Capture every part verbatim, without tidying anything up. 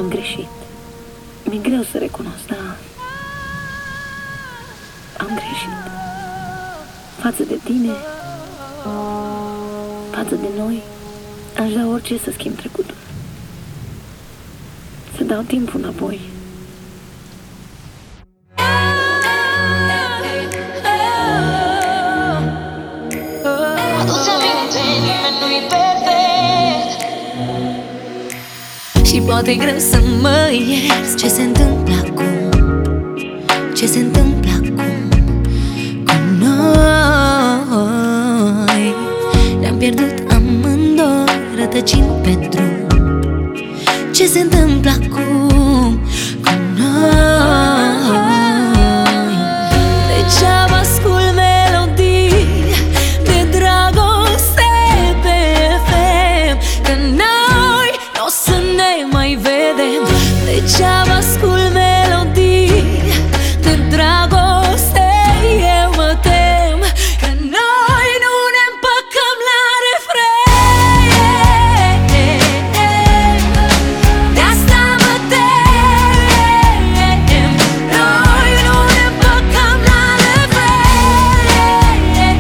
Am greșit. Mi-e greu să recunosc, dar am greșit. Față de tine, față de noi, aș da orice să schimb trecutul. Să dau timpul înapoi. Adu-ți aminte, nimeni nu-i perfect Și poate-i greu să mă ierți. Ce se întâmplă acum? Ce se întâmplă acum cu noi? Ne-am pierdut amândoi, rătăcind pe drum. Ce se întâmplă acum cu noi? Degeaba ascult melodii de dragoste pe F M, că noi n-o să ne mai vedem. Degeaba ascult melodii de dragoste, eu mă tem că noi nu ne împăcăm la refren. De asta mă tem, noi nu ne împăcăm la refren.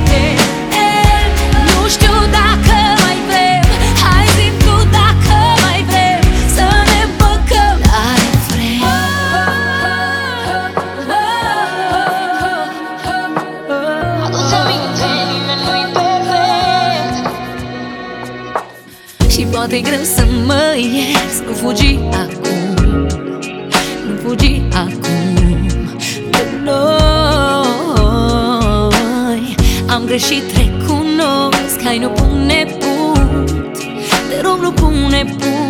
Nu știu dacă mai vrem, hai zi-mi tu dacă mai vrem să ne împăcăm la refren. Adu-ți aminte, nimeni nu-i perfect Și poate-i greu să mă ierți. Nu fugi acum, nu fugi acum de noi. Am greșit, recunosc, hai nu pune punct. Te rog, nu pune punct.